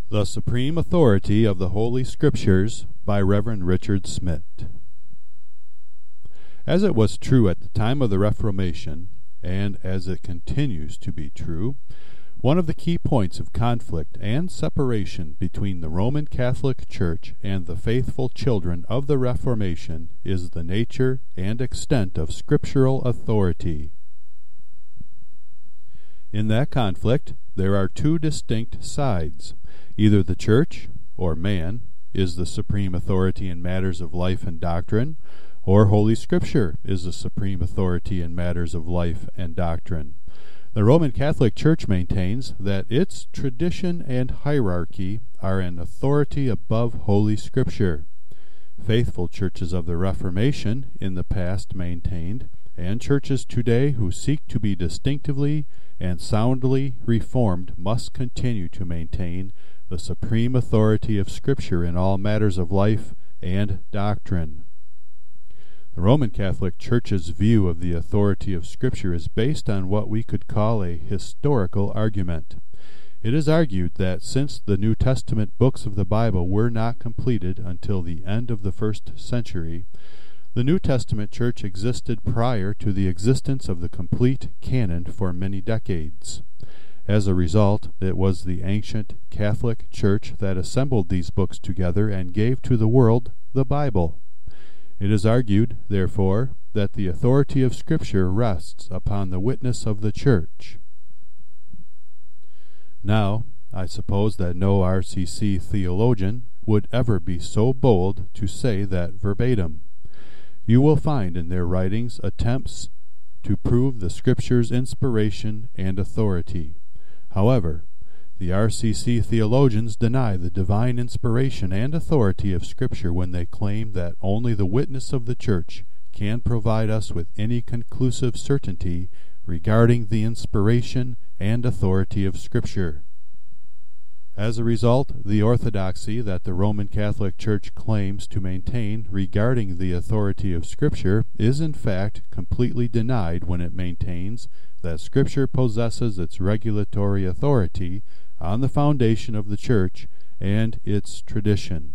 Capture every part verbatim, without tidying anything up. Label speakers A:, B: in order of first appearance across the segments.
A: The Supreme Authority of the Holy Scriptures by Reverend Richard Smith. As it was true at the time of the Reformation, and as it continues to be true, one of the key points of conflict and separation between the Roman Catholic Church and the faithful children of the Reformation is the nature and extent of scriptural authority. In that conflict, there are two distinct sides. Either the Church, or man, is the supreme authority in matters of life and doctrine, or Holy Scripture is the supreme authority in matters of life and doctrine. The Roman Catholic Church maintains that its tradition and hierarchy are an authority above Holy Scripture. Faithful churches of the Reformation in the past maintained, and churches today who seek to be distinctively and soundly reformed must continue to maintain the supreme authority of Scripture in all matters of life and doctrine. The Roman Catholic Church's view of the authority of Scripture is based on what we could call a historical argument. It is argued that since the New Testament books of the Bible were not completed until the end of the first century, the New Testament Church existed prior to the existence of the complete canon for many decades. As a result, it was the ancient Catholic Church that assembled these books together and gave to the world the Bible. It is argued, therefore, that the authority of Scripture rests upon the witness of the Church. Now, I suppose that no R C C theologian would ever be so bold to say that verbatim. You will find in their writings attempts to prove the Scripture's inspiration and authority. However, the R C C theologians deny the divine inspiration and authority of Scripture when they claim that only the witness of the Church can provide us with any conclusive certainty regarding the inspiration and authority of Scripture. As a result, the orthodoxy that the Roman Catholic Church claims to maintain regarding the authority of Scripture is in fact completely denied when it maintains that Scripture possesses its regulatory authority on the foundation of the Church and its tradition.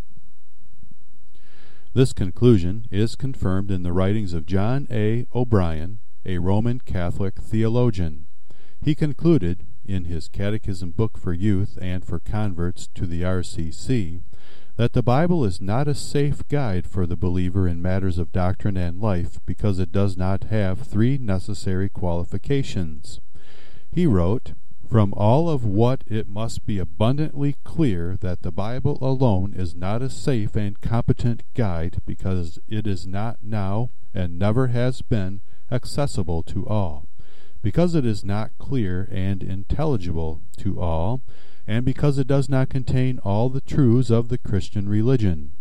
A: This conclusion is confirmed in the writings of John A. O'Brien, a Roman Catholic theologian. He concluded, in his Catechism book for youth and for converts to the R C C, that the Bible is not a safe guide for the believer in matters of doctrine and life because it does not have three necessary qualifications. He wrote, "From all of what it must be abundantly clear that the Bible alone is not a safe and competent guide because it is not now and never has been accessible to all, because it is not clear and intelligible to all, and because it does not contain all the truths of the Christian religion."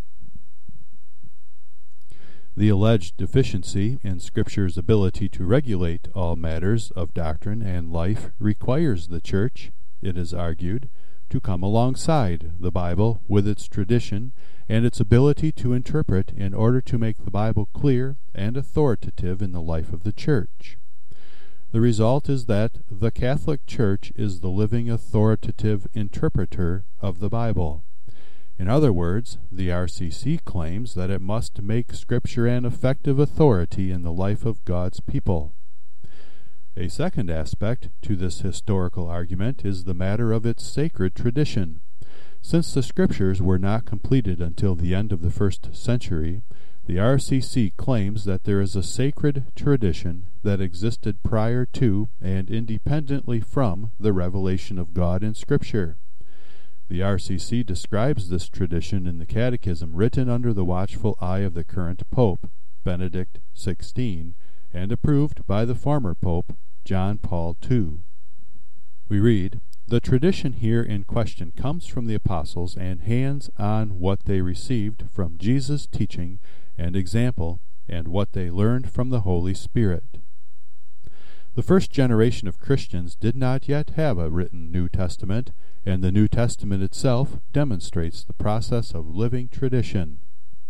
A: The alleged deficiency in Scripture's ability to regulate all matters of doctrine and life requires the Church, it is argued, to come alongside the Bible with its tradition and its ability to interpret in order to make the Bible clear and authoritative in the life of the Church. The result is that the Catholic Church is the living authoritative interpreter of the Bible. In other words, the R C C claims that it must make Scripture an effective authority in the life of God's people. A second aspect to this historical argument is the matter of its sacred tradition. Since the Scriptures were not completed until the end of the first century, the R C C claims that there is a sacred tradition that existed prior to and independently from the revelation of God in Scripture. The R C C describes this tradition in the Catechism written under the watchful eye of the current Pope, Benedict the sixteenth, and approved by the former Pope, John Paul the second. We read, "The tradition here in question comes from the apostles and hands on what they received from Jesus' teaching and example and what they learned from the Holy Spirit." The first generation of Christians did not yet have a written New Testament, and the New Testament itself demonstrates the process of living tradition.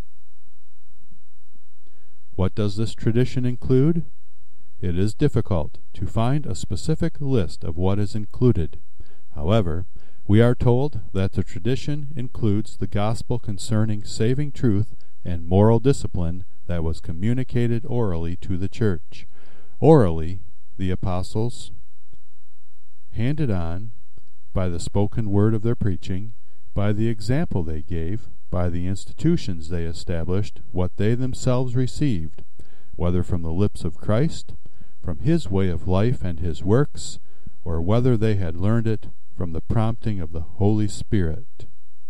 A: What does this tradition include? It is difficult to find a specific list of what is included. However, We are told that the tradition includes the gospel concerning saving truth and moral discipline that was communicated orally to the church. Orally, the apostles handed on by the spoken word of their preaching, by the example they gave, by the institutions they established, what they themselves received, whether from the lips of Christ, from his way of life and his works, or whether they had learned it from the prompting of the Holy Spirit.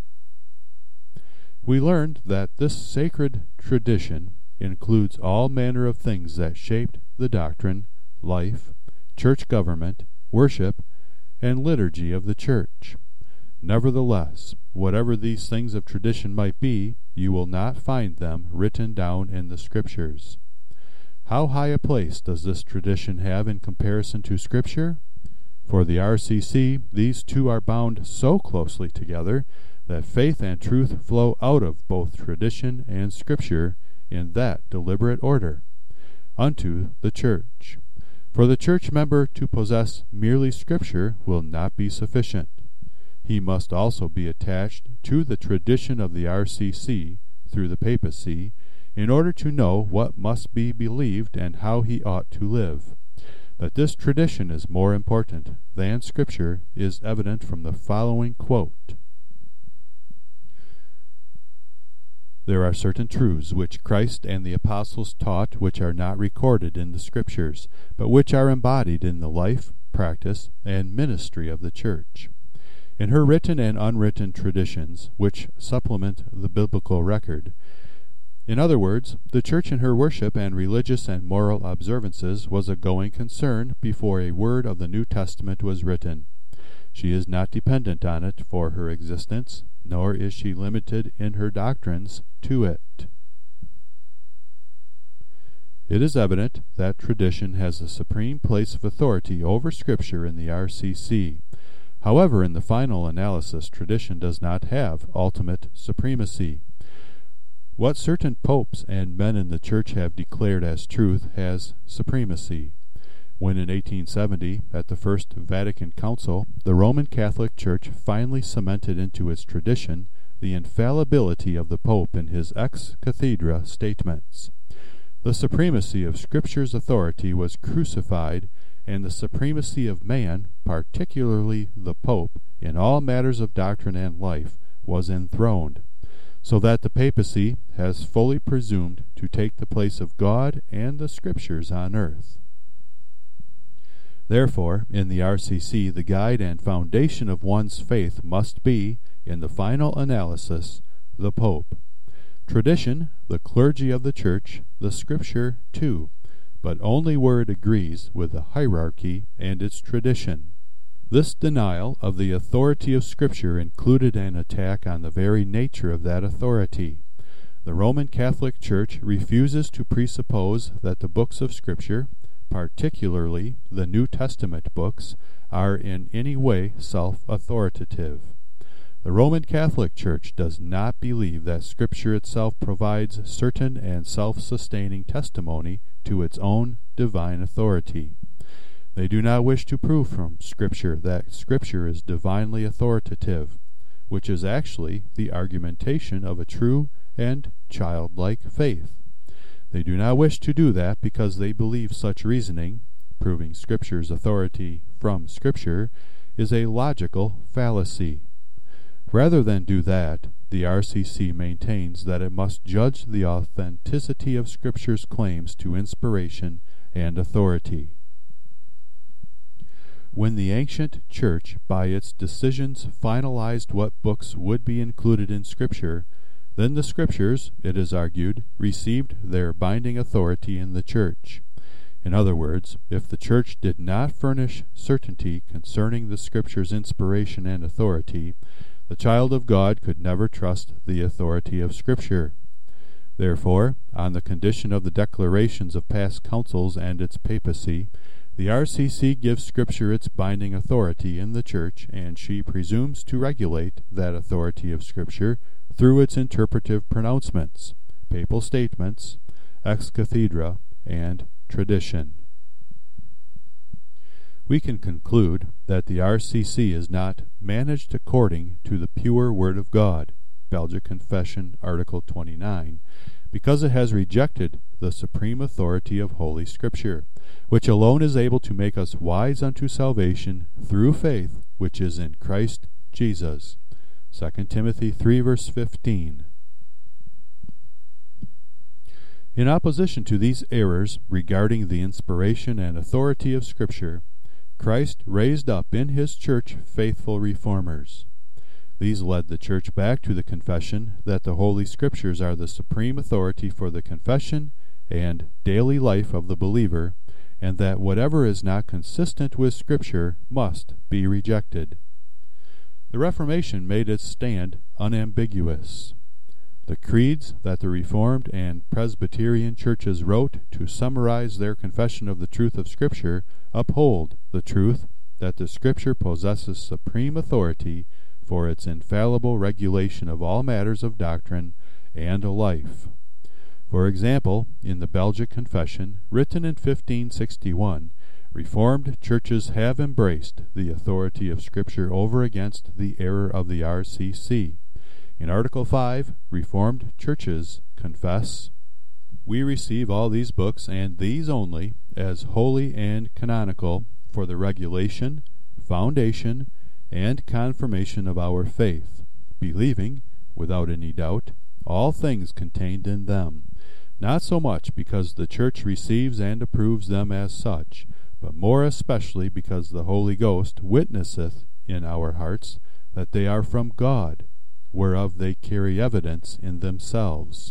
A: We learned that this sacred tradition includes all manner of things that shaped the doctrine, life, church government, worship, and liturgy of the church. Nevertheless, whatever these things of tradition might be, you will not find them written down in the Scriptures. How high a place does this tradition have in comparison to Scripture? For the R C C, these two are bound so closely together that faith and truth flow out of both tradition and Scripture in that deliberate order, unto the church. For the church member to possess merely Scripture will not be sufficient. He must also be attached to the tradition of the R C C through the papacy in order to know what must be believed and how he ought to live. That this tradition is more important than Scripture is evident from the following quote. There are certain truths which Christ and the apostles taught which are not recorded in the Scriptures, but which are embodied in the life, practice, and ministry of the Church. In her written and unwritten traditions, which supplement the biblical record, in other words, the Church in her worship and religious and moral observances was a going concern before a word of the New Testament was written. She is not dependent on it for her existence, nor is she limited in her doctrines to it. It is evident that tradition has a supreme place of authority over Scripture in the R C C. However, in the final analysis, tradition does not have ultimate supremacy. What certain popes and men in the Church have declared as truth has supremacy. When in eighteen seventy, at the First Vatican Council, the Roman Catholic Church finally cemented into its tradition the infallibility of the Pope in his ex cathedra statements. The supremacy of Scripture's authority was crucified, and the supremacy of man, particularly the Pope, in all matters of doctrine and life, was enthroned, so that the papacy has fully presumed to take the place of God and the Scriptures on earth. Therefore, in the R C C, the guide and foundation of one's faith must be, in the final analysis, the Pope. Tradition, the clergy of the Church, the Scripture, too, but only where it agrees with the hierarchy and its tradition. This denial of the authority of Scripture included an attack on the very nature of that authority. The Roman Catholic Church refuses to presuppose that the books of Scripture, particularly the New Testament books, are in any way self-authoritative. The Roman Catholic Church does not believe that Scripture itself provides certain and self-sustaining testimony to its own divine authority. They do not wish to prove from Scripture that Scripture is divinely authoritative, which is actually the argumentation of a true and childlike faith. They do not wish to do that because they believe such reasoning, proving Scripture's authority from Scripture, is a logical fallacy. Rather than do that, the R C C maintains that it must judge the authenticity of Scripture's claims to inspiration and authority. When the ancient Church, by its decisions, finalized what books would be included in Scripture, then the Scriptures, it is argued, received their binding authority in the Church. In other words, if the Church did not furnish certainty concerning the Scripture's inspiration and authority, the child of God could never trust the authority of Scripture. Therefore, on the condition of the declarations of past councils and its papacy, the R C C gives Scripture its binding authority in the Church, and she presumes to regulate that authority of Scripture through its interpretive pronouncements, papal statements, ex cathedra, and tradition. we can conclude that the R C C is not managed according to the pure Word of God, Belgic Confession, Article twenty-nine, because it has rejected the supreme authority of Holy Scripture, which alone is able to make us wise unto salvation through faith which is in Christ Jesus. Second Timothy three, verse fifteen. In opposition to these errors regarding the inspiration and authority of Scripture, Christ raised up in his church faithful reformers. These led the church back to the confession that the Holy Scriptures are the supreme authority for the confession and daily life of the believer, and that whatever is not consistent with Scripture must be rejected. The Reformation made its stand unambiguous. The creeds that the Reformed and Presbyterian churches wrote to summarize their confession of the truth of Scripture uphold the truth that the Scripture possesses supreme authority for its infallible regulation of all matters of doctrine and life. For example, in the Belgic Confession, written in fifteen sixty-one, Reformed churches have embraced the authority of Scripture over against the error of the R C C. In Article five, Reformed churches confess, "We receive all these books, and these only, as holy and canonical, for the regulation, foundation, and confirmation of our faith, believing, without any doubt, all things contained in them, not so much because the Church receives and approves them as such, but more especially because the Holy Ghost witnesseth in our hearts that they are from God, whereof they carry evidence in themselves."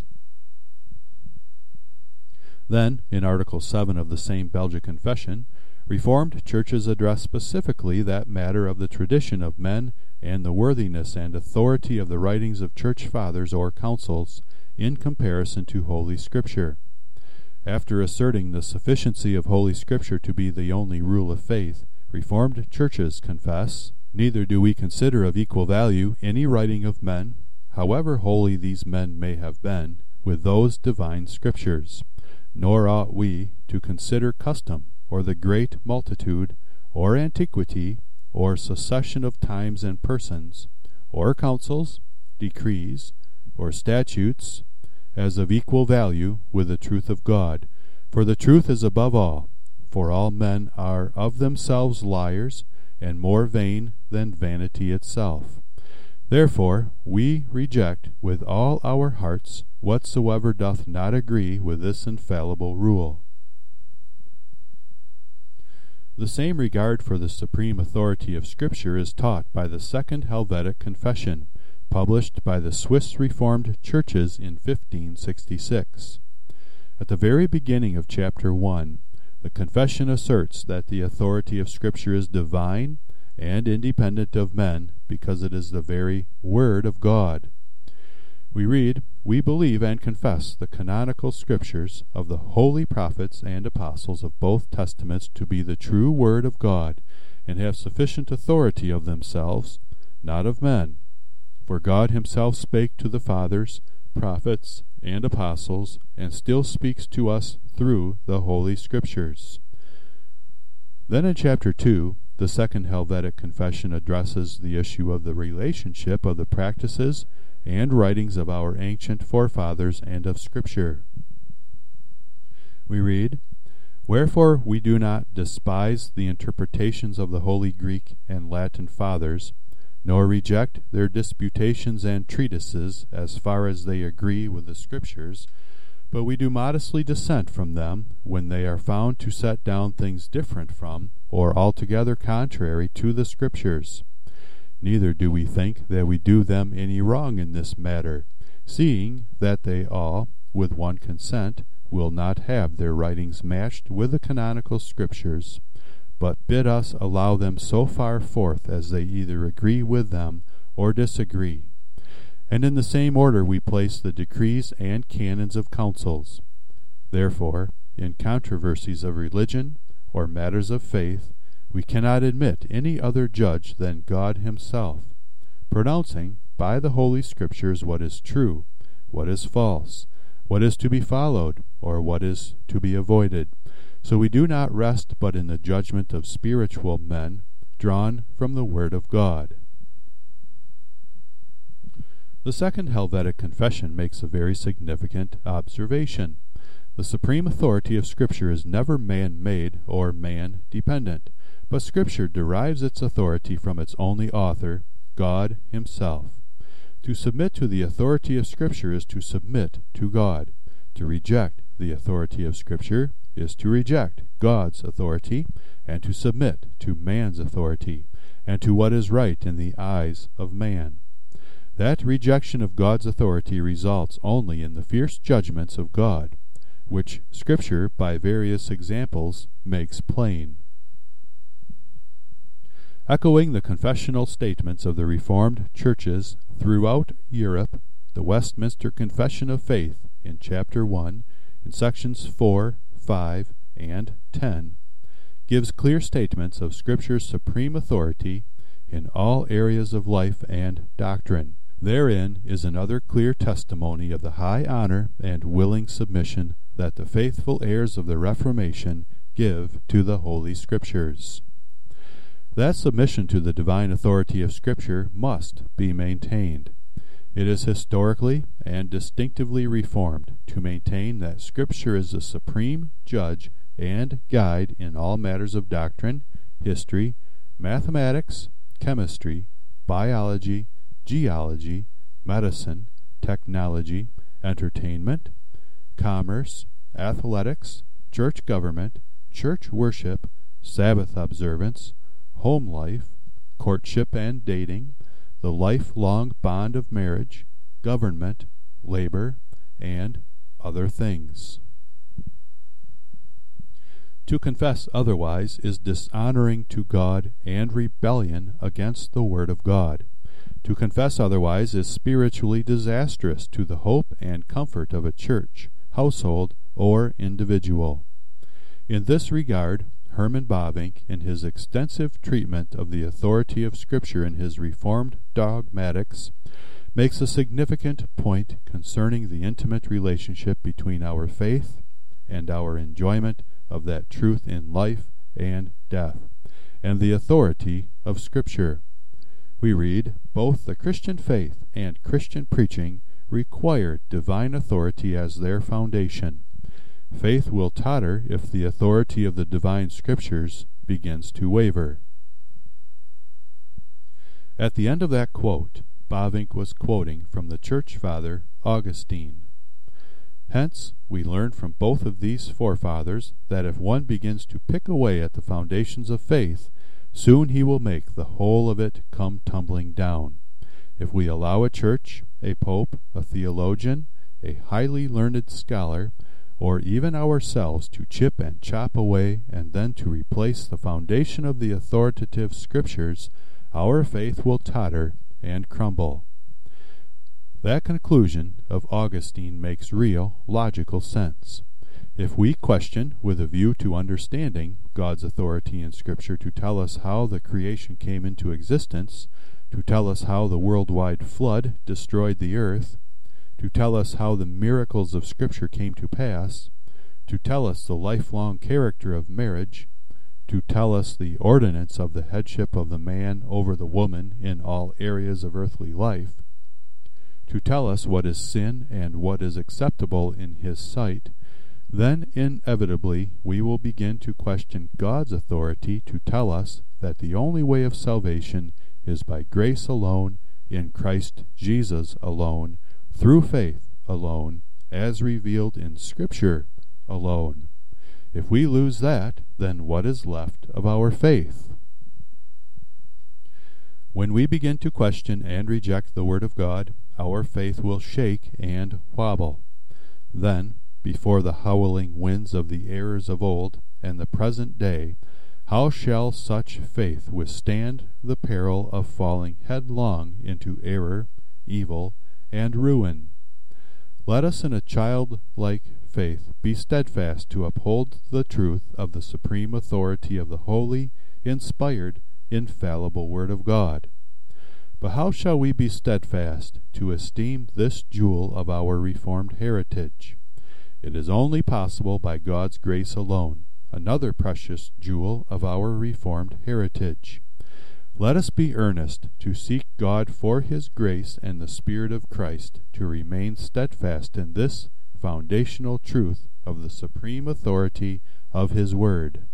A: Then, in Article seven of the same Belgic Confession, Reformed churches address specifically that matter of the tradition of men and the worthiness and authority of the writings of church fathers or councils in comparison to Holy Scripture. After asserting the sufficiency of Holy Scripture to be the only rule of faith, Reformed churches confess, "Neither do we consider of equal value any writing of men, however holy these men may have been, with those divine Scriptures, nor ought we to consider custom, or the great multitude, or antiquity, or succession of times and persons, or councils, decrees, or statutes, as of equal value with the truth of God. For the truth is above all, for all men are of themselves liars, and more vain than vanity itself. Therefore we reject with all our hearts whatsoever doth not agree with this infallible rule." The same regard for the supreme authority of Scripture is taught by the Second Helvetic Confession, published by the Swiss Reformed Churches in fifteen sixty-six. At the very beginning of chapter one, the confession asserts that the authority of Scripture is divine and independent of men, because it is the very Word of God. We read, "We believe and confess the canonical Scriptures of the holy prophets and apostles of both testaments to be the true Word of God, and have sufficient authority of themselves, not of men. For God himself spake to the fathers, prophets, and apostles, and still speaks to us through the Holy Scriptures." Then in chapter two, the Second Helvetic Confession addresses the issue of the relationship of the practices and writings of our ancient forefathers and of Scripture. We read, "Wherefore we do not despise the interpretations of the holy Greek and Latin fathers, nor reject their disputations and treatises as far as they agree with the Scriptures, but we do modestly dissent from them when they are found to set down things different from, or altogether contrary to the Scriptures. Neither do we think that we do them any wrong in this matter, seeing that they all, with one consent, will not have their writings matched with the canonical Scriptures, but bid us allow them so far forth as they either agree with them or disagree. And in the same order we place the decrees and canons of councils. Therefore, in controversies of religion or matters of faith, we cannot admit any other judge than God himself, pronouncing by the Holy Scriptures what is true, what is false, what is to be followed, or what is to be avoided. So we do not rest but in the judgment of spiritual men, drawn from the Word of God. The Second Helvetic Confession makes a very significant observation. The supreme authority of Scripture is never man-made or man-dependent, but Scripture derives its authority from its only author, God Himself. To submit to the authority of Scripture is to submit to God. To reject the authority of Scripture is to reject God's authority, and to submit to man's authority, and to what is right in the eyes of man. That rejection of God's authority results only in the fierce judgments of God, which Scripture, by various examples, makes plain. Echoing the confessional statements of the Reformed churches throughout Europe, the Westminster Confession of Faith in Chapter one, in sections four, five, and ten, gives clear statements of Scripture's supreme authority in all areas of life and doctrine. Therein is another clear testimony of the high honor and willing submission that the faithful heirs of the Reformation give to the Holy Scriptures. That submission to the divine authority of Scripture must be maintained. It is historically and distinctively Reformed to maintain that Scripture is the supreme judge and guide in all matters of doctrine, history, mathematics, chemistry, biology, geology, medicine, technology, entertainment, commerce, athletics, church government, church worship, Sabbath observance, home life, courtship and dating, the lifelong bond of marriage, government, labor, and other things. To confess otherwise is dishonoring to God and rebellion against the Word of God. To confess otherwise is spiritually disastrous to the hope and comfort of a church, household, or individual. In this regard, Herman Bavinck, in his extensive treatment of the authority of Scripture in his Reformed Dogmatics, makes a significant point concerning the intimate relationship between our faith and our enjoyment of that truth in life and death, and the authority of Scripture. We read, both the Christian faith and Christian preaching require divine authority as their foundation. Faith will totter if the authority of the divine Scriptures begins to waver. At the end of that quote, Bavinck was quoting from the Church Father Augustine. Hence, we learn from both of these forefathers that if one begins to pick away at the foundations of faith, soon he will make the whole of it come tumbling down. If we allow a church, a pope, a theologian, a highly learned scholar, or even ourselves to chip and chop away and then to replace the foundation of the authoritative Scriptures, our faith will totter and crumble. That conclusion of Augustine makes real, logical sense. If we question, with a view to understanding, God's authority in Scripture to tell us how the creation came into existence, to tell us how the worldwide flood destroyed the earth, to tell us how the miracles of Scripture came to pass, to tell us the lifelong character of marriage, to tell us the ordinance of the headship of the man over the woman in all areas of earthly life, to tell us what is sin and what is acceptable in His sight, then inevitably we will begin to question God's authority to tell us that the only way of salvation is by grace alone, in Christ Jesus alone, through faith alone, as revealed in Scripture alone. If we lose that, then what is left of our faith? When we begin to question and reject the Word of God, our faith will shake and wobble. Then, before the howling winds of the errors of old and the present day, how shall such faith withstand the peril of falling headlong into error, evil, and ruin? Let us in a childlike faith be steadfast to uphold the truth of the supreme authority of the holy, inspired, infallible Word of God. But how shall we be steadfast to esteem this jewel of our Reformed heritage? It is only possible by God's grace alone, another precious jewel of our Reformed heritage. Let us be earnest to seek God for His grace and the Spirit of Christ to remain steadfast in this foundational truth of the supreme authority of His Word.